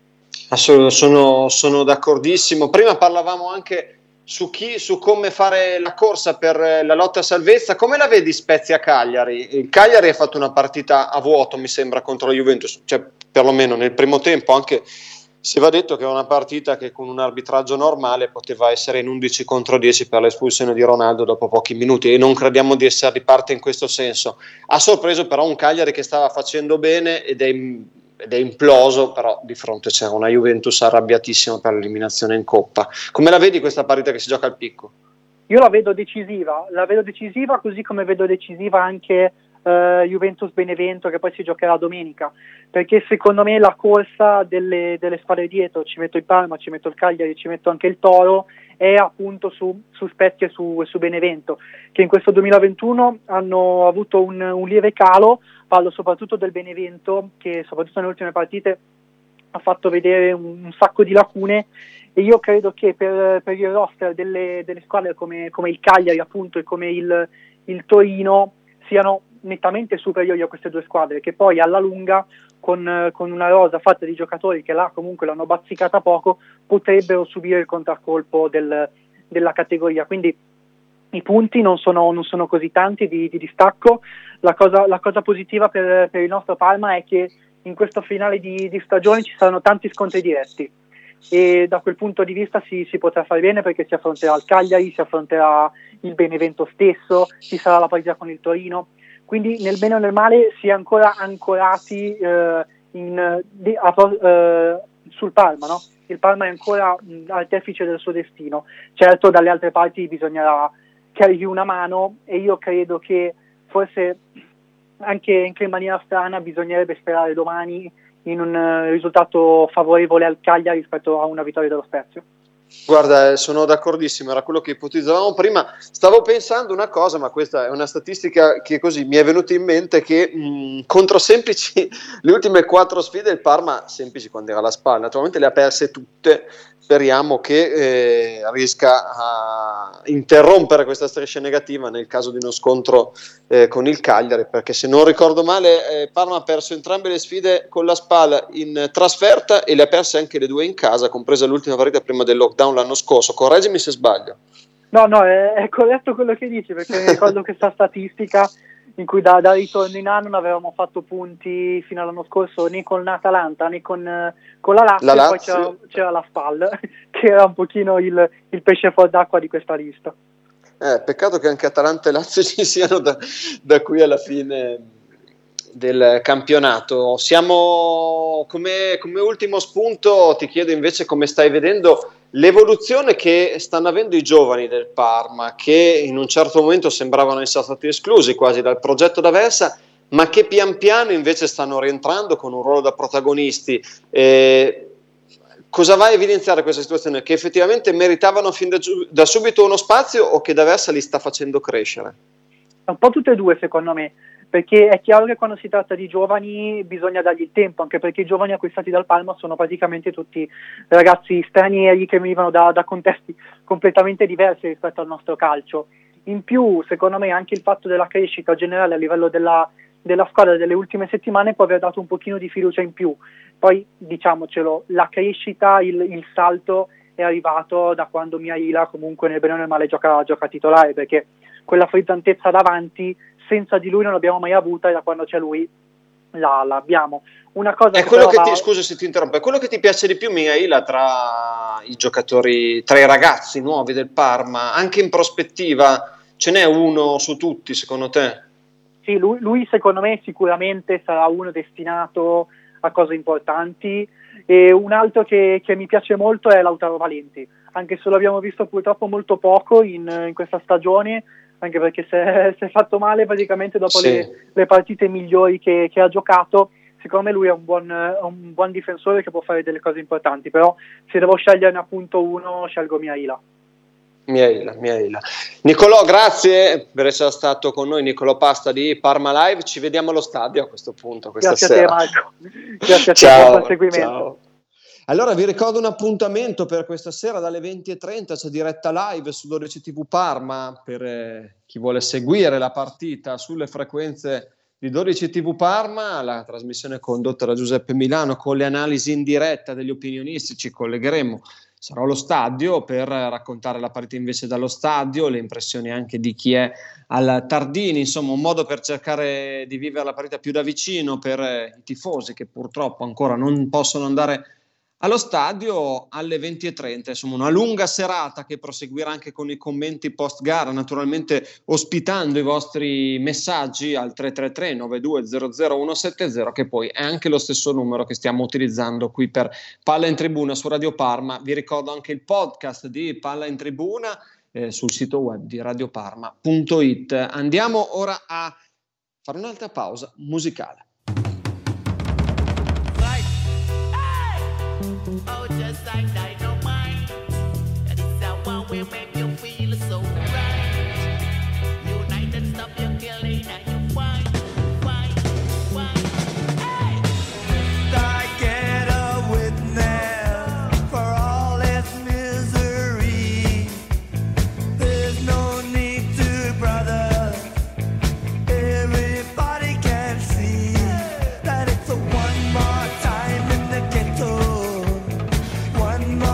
Sono d'accordissimo. Prima parlavamo anche su come fare la corsa per la lotta a salvezza. Come la vedi Spezia-Cagliari? Il Cagliari ha fatto una partita a vuoto, mi sembra, contro la Juventus, cioè perlomeno nel primo tempo, anche se va detto che è una partita che con un arbitraggio normale poteva essere in 11 contro 10 per l'espulsione di Ronaldo dopo pochi minuti, e non crediamo di essere di parte in questo senso. Ha sorpreso però un Cagliari che stava facendo bene ed è imploso, però di fronte c'era una Juventus arrabbiatissima per l'eliminazione in Coppa. Come la vedi questa partita che si gioca al picco? Io la vedo decisiva, così come vedo decisiva anche Juventus-Benevento, che poi si giocherà domenica, perché secondo me la corsa delle squadre dietro, ci metto il Parma, ci metto il Cagliari, ci metto anche il Toro, è appunto su Spezia e su Benevento, che in questo 2021 hanno avuto un lieve calo. Parlo soprattutto del Benevento, che soprattutto nelle ultime partite ha fatto vedere un sacco di lacune, e io credo che per il roster delle squadre come il Cagliari appunto e come il Torino siano nettamente superiori a queste due squadre, che poi alla lunga con una rosa fatta di giocatori che comunque l'hanno bazzicata poco, potrebbero subire il contraccolpo della categoria. Quindi i punti non sono così tanti di distacco. La cosa positiva per il nostro Parma è che in questo finale di stagione ci saranno tanti scontri diretti, e da quel punto di vista si potrà fare bene, perché si affronterà il Cagliari, si affronterà il Benevento stesso, ci sarà la partita con il Torino. quindi nel bene o nel male si è ancora ancorati sul Parma, no? Il Parma è ancora artefice del suo destino. Certo, dalle altre parti bisognerà che arrivi una mano, e io credo che forse anche in maniera strana bisognerebbe sperare domani in un risultato favorevole al Cagliari rispetto a una vittoria dello Spezia. Guarda, sono d'accordissimo, era quello che ipotizzavamo prima. Stavo pensando una cosa, ma questa è una statistica che così mi è venuta in mente, che contro semplici le ultime 4 sfide il Parma, semplici quando era alla spalla, naturalmente le ha perse tutte. Speriamo che riesca a interrompere questa striscia negativa nel caso di uno scontro con il Cagliari, perché se non ricordo male Parma ha perso entrambe le sfide con la spalla in trasferta e le ha perse anche le 2 in casa, compresa l'ultima partita prima del lockdown l'anno scorso. Correggimi se sbaglio. No, è corretto quello che dici, perché mi ricordo questa statistica in cui da ritorno in anno non avevamo fatto punti fino all'anno scorso né con l'Atalanta né con la Lazio, e poi c'era la SPAL che era un pochino il pesce fuor d'acqua di questa lista. Peccato che anche Atalanta e Lazio ci siano da qui alla fine del campionato. Siamo come ultimo spunto, ti chiedo invece come stai vedendo l'evoluzione che stanno avendo i giovani del Parma, che in un certo momento sembravano essere stati esclusi quasi dal progetto d'Aversa, ma che pian piano invece stanno rientrando con un ruolo da protagonisti. Cosa va a evidenziare questa situazione? Che effettivamente meritavano fin da subito uno spazio, o che d'Aversa li sta facendo crescere? Un po' tutte e due, secondo me, perché è chiaro che quando si tratta di giovani bisogna dargli il tempo, anche perché i giovani acquistati dal Parma sono praticamente tutti ragazzi stranieri che venivano da contesti completamente diversi rispetto al nostro calcio. In più, secondo me, anche il fatto della crescita generale a livello della squadra delle ultime settimane può aver dato un pochino di fiducia in più. Poi, diciamocelo, la crescita, il salto è arrivato da quando Miaila comunque nel bene o nel male gioca titolare, perché quella frizzantezza davanti senza di lui non l'abbiamo mai avuta, e da quando c'è lui l'abbiamo. Una cosa è quello scusa se ti interrompo, è quello che ti piace di più Miaila tra i giocatori, tra i ragazzi nuovi del Parma, anche in prospettiva ce n'è uno su tutti secondo te? Sì, lui secondo me sicuramente sarà uno destinato a cose importanti, e un altro che mi piace molto è Lautaro Valenti, anche se l'abbiamo visto purtroppo molto poco in questa stagione, anche perché si è fatto male praticamente dopo le partite migliori che ha giocato. Secondo me lui è un buon difensore che può fare delle cose importanti, però se devo sceglierne appunto uno, scelgo Miaila. Nicolò, grazie per essere stato con noi. Nicolò Pasta di Parma Live, ci vediamo allo stadio a questo punto questa sera. Grazie a te Marco, grazie a te, buon proseguimento. Ciao. Allora vi ricordo un appuntamento per questa sera dalle 20:30, c'è diretta live su 12 TV Parma per chi vuole seguire la partita sulle frequenze di 12 TV Parma, la trasmissione condotta da Giuseppe Milano con le analisi in diretta degli opinionisti. Ci collegheremo, sarò allo stadio per raccontare la partita invece dallo stadio, le impressioni anche di chi è al Tardini, insomma un modo per cercare di vivere la partita più da vicino per i tifosi che purtroppo ancora non possono andare allo stadio alle 20:30, insomma una lunga serata che proseguirà anche con i commenti post gara, naturalmente ospitando i vostri messaggi al 333 9200 170, che poi è anche lo stesso numero che stiamo utilizzando qui per Palla in Tribuna su Radio Parma. Vi ricordo anche il podcast di Palla in Tribuna sul sito web di radioparma.it. Andiamo ora a fare un'altra pausa musicale. Oh, just like dynamite. That is the one will make you feel so right. United, stop your killing and you whine. Hey! I get a witness for all its misery. There's no need to, brother. Everybody can see that it's a one more time in the ghetto. One more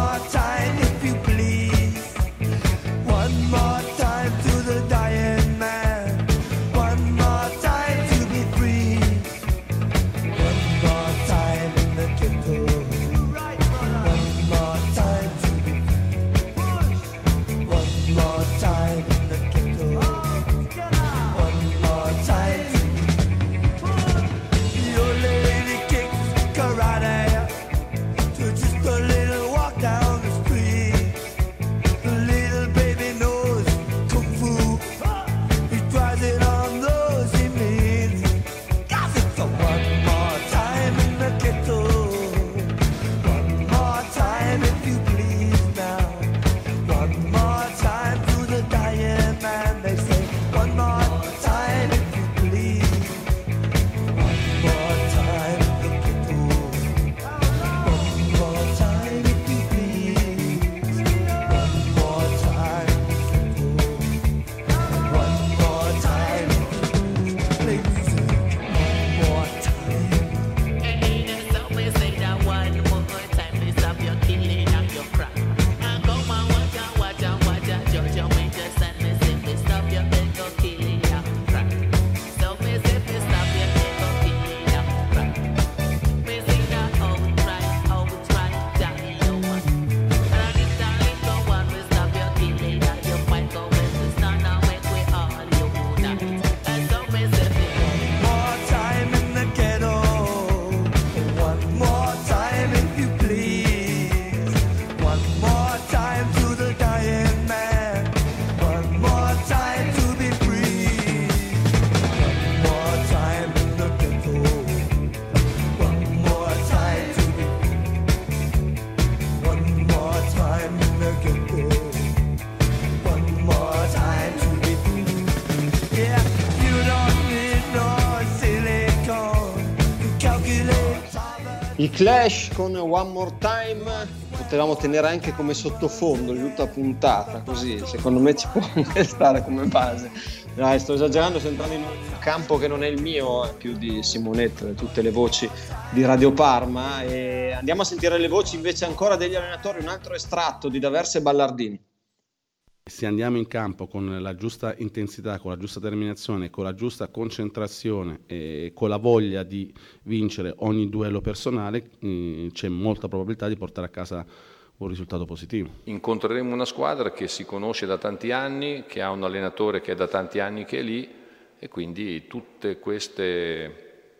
I Clash con One More Time potevamo tenere anche come sottofondo di tutta puntata, così secondo me ci può anche stare come base. Dai, sto esagerando, sto entrando in un campo che non è il mio, è più di Simonetta, tutte le voci di Radio Parma, e andiamo a sentire le voci invece ancora degli allenatori, un altro estratto di D'Aversa e Ballardini. Se andiamo in campo con la giusta intensità, con la giusta determinazione, con la giusta concentrazione e con la voglia di vincere ogni duello personale, c'è molta probabilità di portare a casa un risultato positivo. Incontreremo una squadra che si conosce da tanti anni, che ha un allenatore che è da tanti anni che è lì, e quindi tutti questi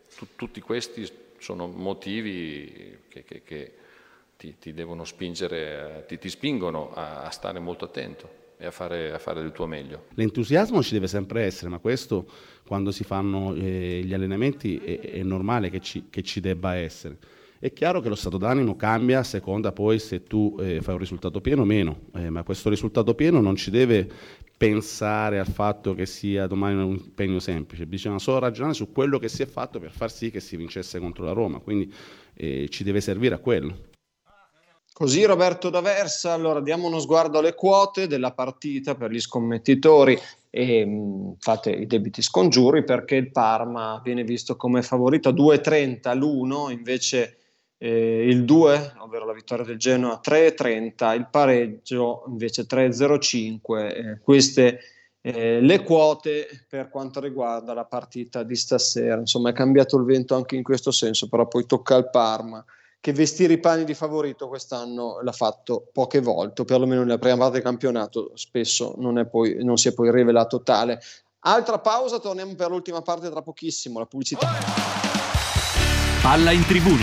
sono motivi che ti devono spingere, ti spingono a stare molto attento e a fare del tuo meglio. L'entusiasmo ci deve sempre essere, ma questo quando si fanno gli allenamenti è normale che ci debba essere. È chiaro che lo stato d'animo cambia a seconda poi se tu fai un risultato pieno o meno, ma questo risultato pieno non ci deve pensare al fatto che sia domani un impegno semplice, bisogna solo ragionare su quello che si è fatto per far sì che si vincesse contro la Roma, quindi ci deve servire a quello. Così Roberto D'Aversa. Allora diamo uno sguardo alle quote della partita per gli scommettitori e fate i debiti scongiuri, perché il Parma viene visto come favorito a 2,30 l'1, invece il 2, ovvero la vittoria del Genoa, 3,30, il pareggio invece 3,05. Queste le quote per quanto riguarda la partita di stasera. Insomma, è cambiato il vento anche in questo senso, però poi tocca al Parma, che vestire i panni di favorito quest'anno l'ha fatto poche volte, o perlomeno nella prima parte del campionato spesso non si è poi rivelato tale. Altra pausa, torniamo per l'ultima parte tra pochissimo, la pubblicità. Palla in tribuna.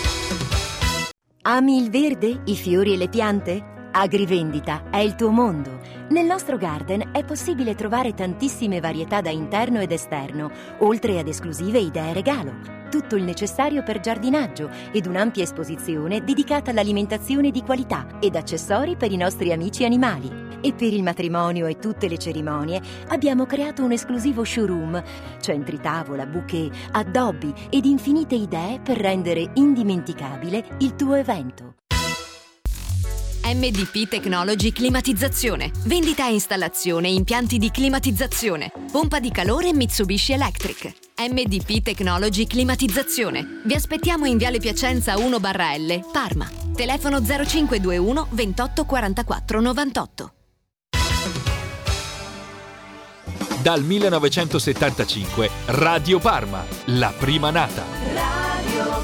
Ami il verde, i fiori e le piante? Agrivendita è il tuo mondo. Nel nostro garden è possibile trovare tantissime varietà da interno ed esterno, oltre ad esclusive idee regalo. Tutto il necessario per giardinaggio ed un'ampia esposizione dedicata all'alimentazione di qualità ed accessori per i nostri amici animali. E per il matrimonio e tutte le cerimonie abbiamo creato un esclusivo showroom, centri tavola, bouquet, addobbi ed infinite idee per rendere indimenticabile il tuo evento. MDP Technology Climatizzazione. Vendita e installazione impianti di climatizzazione. Pompa di calore Mitsubishi Electric. MDP Technology Climatizzazione. Vi aspettiamo in Viale Piacenza 1/L, Parma. Telefono 0521 28 44 98. Dal 1975 Radio Parma, la prima nata. Radio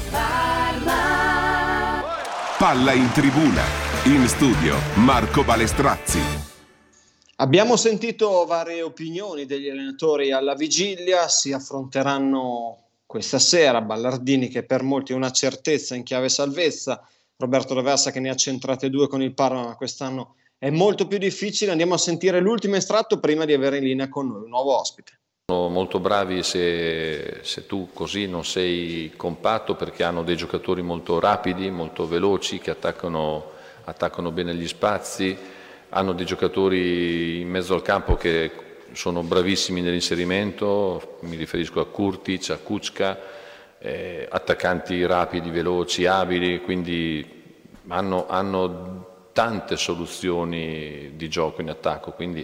Parma. Palla in tribuna. In studio Marco Balestrazzi. Abbiamo sentito varie opinioni degli allenatori alla vigilia, si affronteranno questa sera Ballardini, che per molti è una certezza in chiave salvezza, Roberto D'Aversa che ne ha centrate 2 con il Parma, ma quest'anno è molto più difficile. Andiamo a sentire l'ultimo estratto prima di avere in linea con noi un nuovo ospite. Sono molto bravi se tu così non sei compatto, perché hanno dei giocatori molto rapidi, molto veloci, che attaccano bene gli spazi, hanno dei giocatori in mezzo al campo che sono bravissimi nell'inserimento, mi riferisco a Kurtic, a Kučka, attaccanti rapidi, veloci, abili, quindi hanno tante soluzioni di gioco in attacco, quindi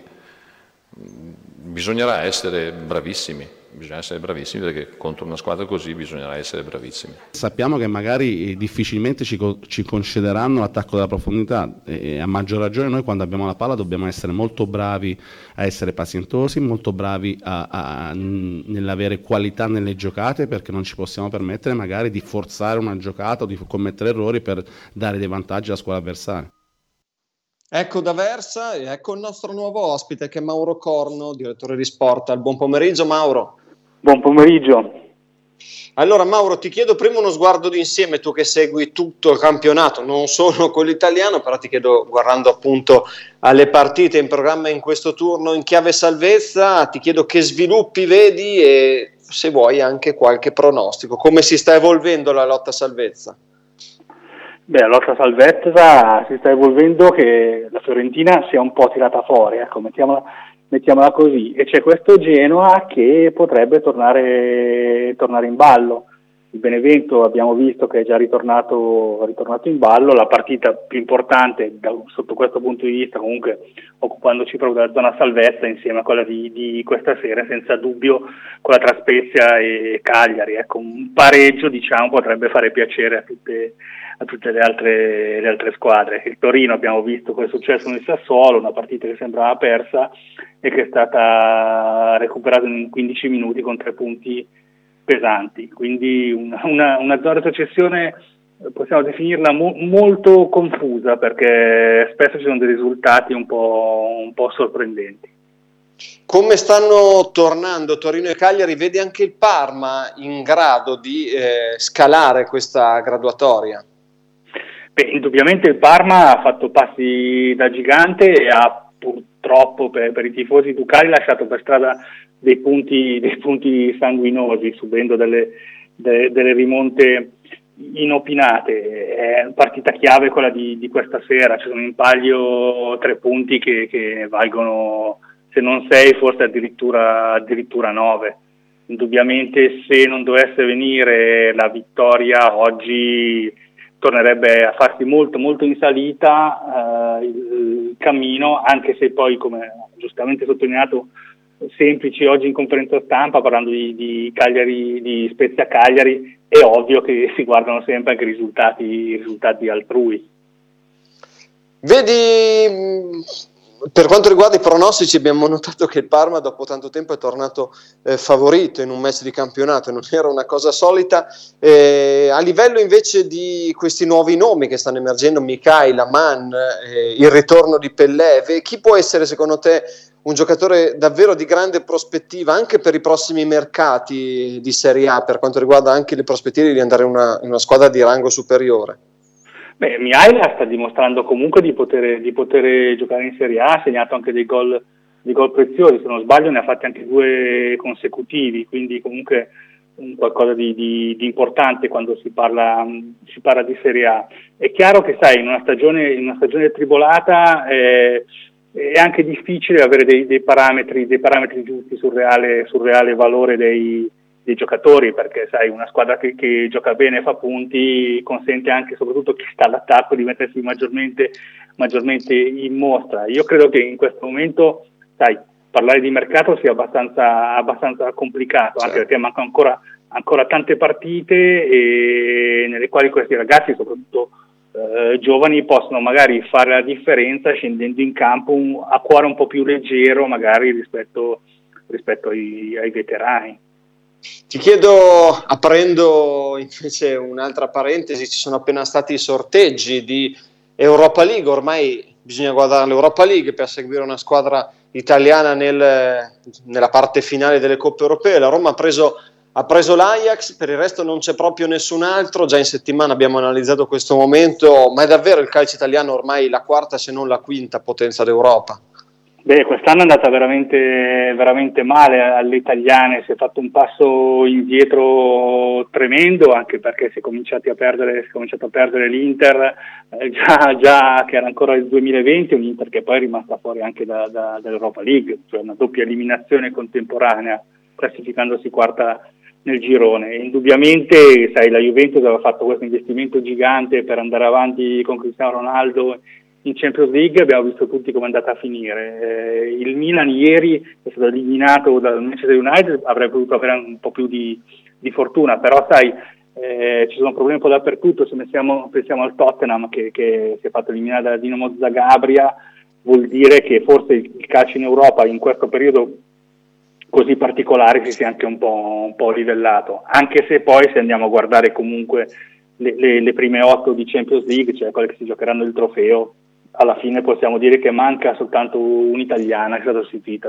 bisognerà essere bravissimi perché contro una squadra così bisognerà essere bravissimi. Sappiamo che magari difficilmente ci concederanno l'attacco dalla profondità e a maggior ragione noi quando abbiamo la palla dobbiamo essere molto bravi a essere pazientosi, molto bravi nell'avere qualità nelle giocate, perché non ci possiamo permettere magari di forzare una giocata o di commettere errori per dare dei vantaggi alla squadra avversaria. Ecco D'Aversa e ecco il nostro nuovo ospite che è Mauro Corno, direttore di Sportal. Buon pomeriggio Mauro. Buon pomeriggio. Allora Mauro, ti chiedo prima uno sguardo d'insieme, tu che segui tutto il campionato, non solo quello italiano, però ti chiedo, guardando appunto alle partite in programma in questo turno in chiave salvezza, ti chiedo che sviluppi vedi e se vuoi anche qualche pronostico, come si sta evolvendo la lotta salvezza? Beh, la lotta salvezza si sta evolvendo che la Fiorentina si è un po' tirata fuori, ecco, mettiamola così, e c'è questo Genoa che potrebbe tornare in ballo. Il Benevento abbiamo visto che è già ritornato in ballo. La partita più importante sotto questo punto di vista, comunque occupandoci proprio della zona salvezza, insieme a quella di questa sera, senza dubbio quella tra Spezia e Cagliari. Ecco, un pareggio, diciamo, potrebbe fare piacere a tutte le altre squadre. Il Torino abbiamo visto cosa è successo nel Sassuolo, una partita che sembrava persa e che è stata recuperata in 15 minuti con 3 punti pesanti, quindi una zona di retrocessione possiamo definirla molto confusa, perché spesso ci sono dei risultati un po' sorprendenti. Come stanno tornando Torino e Cagliari? Vedi anche il Parma in grado di scalare questa graduatoria? Beh, indubbiamente il Parma ha fatto passi da gigante e ha purtroppo per i tifosi ducali lasciato per strada dei punti sanguinosi, subendo delle rimonte inopinate. È una partita chiave quella di questa sera, ci sono in palio 3 punti che valgono, se non 6, forse addirittura 9. Indubbiamente, se non dovesse venire la vittoria oggi, tornerebbe a farsi molto molto in salita il cammino, anche se poi, come giustamente sottolineato Semplici oggi in conferenza stampa, parlando di Cagliari, di Spezia Cagliari, è ovvio che si guardano sempre anche i risultati altrui. Vedi, per quanto riguarda i pronostici, abbiamo notato che il Parma dopo tanto tempo è tornato favorito in un match di campionato, non era una cosa solita. A livello invece di questi nuovi nomi che stanno emergendo, Mikaela, Mann, il ritorno di Pelleve, chi può essere secondo te un giocatore davvero di grande prospettiva anche per i prossimi mercati di Serie A, per quanto riguarda anche le prospettive di andare in una squadra di rango superiore? Beh, Mihaila sta dimostrando comunque di poter giocare in Serie A, ha segnato anche dei gol preziosi, se non sbaglio ne ha fatti anche 2 consecutivi, quindi comunque qualcosa di importante quando si parla di Serie A. È chiaro che, sai, in una stagione tribolata è anche difficile avere dei parametri giusti sul reale valore dei giocatori, perché sai, una squadra che gioca bene e fa punti consente anche, soprattutto chi sta all'attacco, di mettersi maggiormente in mostra. Io credo che in questo momento, sai, parlare di mercato sia abbastanza complicato, anche perché mancano ancora tante partite nelle quali questi ragazzi, soprattutto giovani, possono magari fare la differenza scendendo in campo a cuore un po' più leggero magari rispetto ai veterani. Ti chiedo, aprendo invece un'altra parentesi, ci sono appena stati i sorteggi di Europa League, ormai bisogna guardare l'Europa League per seguire una squadra italiana nella parte finale delle Coppe Europee. La Roma ha preso l'Ajax, per il resto non c'è proprio nessun altro. Già in settimana abbiamo analizzato questo momento, ma è davvero il calcio italiano ormai la quarta se non la quinta potenza d'Europa? Beh, quest'anno è andata veramente male alle italiane, si è fatto un passo indietro tremendo, anche perché si è cominciato a perdere l'Inter, già che era ancora il 2020, un Inter che poi è rimasta fuori anche dall'Europa League, cioè una doppia eliminazione contemporanea, classificandosi quarta nel girone. E indubbiamente, sai, la Juventus aveva fatto questo investimento gigante per andare avanti con Cristiano Ronaldo in Champions League, abbiamo visto tutti come è andata a finire. Il Milan ieri è stato eliminato dal Manchester United, avrebbe potuto avere un po' più di fortuna, però sai, ci sono problemi un po' dappertutto. Se pensiamo al Tottenham che si è fatto eliminare da Dinamo Zagabria, vuol dire che forse il calcio in Europa in questo periodo così particolare si sia anche un po' livellato, anche se poi, se andiamo a guardare comunque le prime 8 di Champions League, cioè quelle che si giocheranno il trofeo, alla fine possiamo dire che manca soltanto un'italiana che è stata sostituita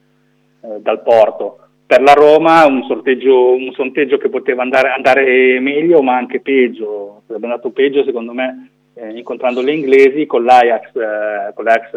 dal Porto. Per la Roma un sorteggio che poteva andare meglio, ma anche peggio. Sarebbe andato peggio secondo me incontrando le inglesi, con l'Ajax, la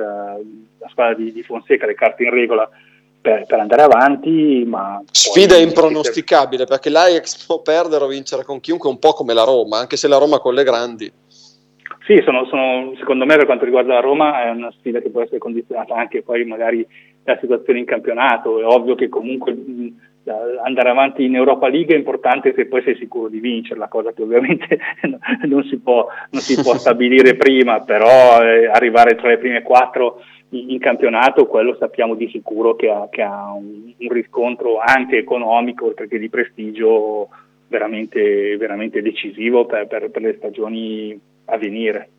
squadra di Fonseca, le carte in regola per andare avanndi, ma sfida impronosticabile, perché l'Ajax può perdere o vincere con chiunque, un po' come la Roma, anche se la Roma con le grandi. Sì, secondo me, per quanto riguarda la Roma, è una sfida che può essere condizionata anche poi magari da situazioni in campionato. È ovvio che comunque andare avanti in Europa League è importante se poi sei sicuro di vincere, la cosa che ovviamente non si può stabilire prima, però arrivare tra le prime 4 in campionato, quello sappiamo di sicuro che ha un riscontro anche economico, oltre che di prestigio, veramente, veramente decisivo per le stagioni a venire.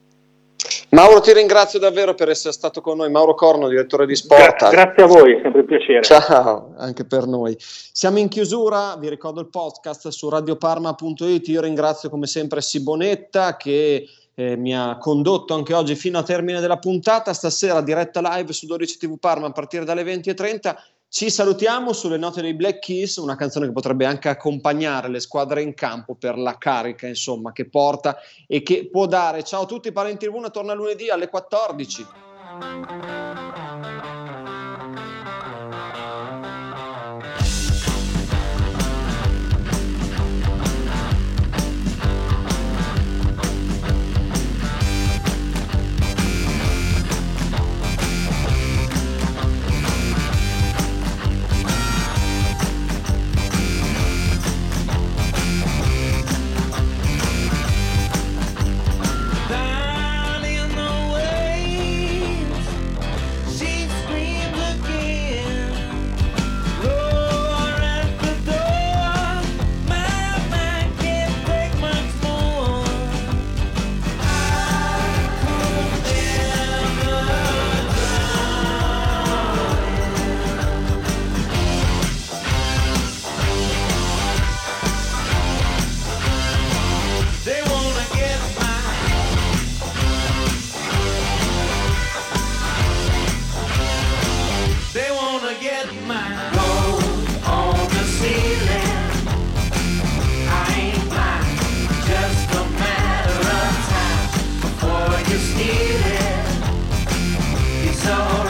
Mauro, ti ringrazio davvero per essere stato con noi. Mauro Corno, direttore di Sport. Grazie a voi, è sempre un piacere. Ciao, anche per noi. Siamo in chiusura, vi ricordo il podcast su radioparma.it. Io ringrazio come sempre Sibonetta che mi ha condotto anche oggi fino a termine della puntata. Stasera diretta live su 12 TV Parma a partire dalle 20:30. Ci salutiamo sulle note dei Black Keys, una canzone che potrebbe anche accompagnare le squadre in campo per la carica, insomma, che porta e che può dare. Ciao a tutti, Palla in Tribuna torna lunedì alle 14. It's all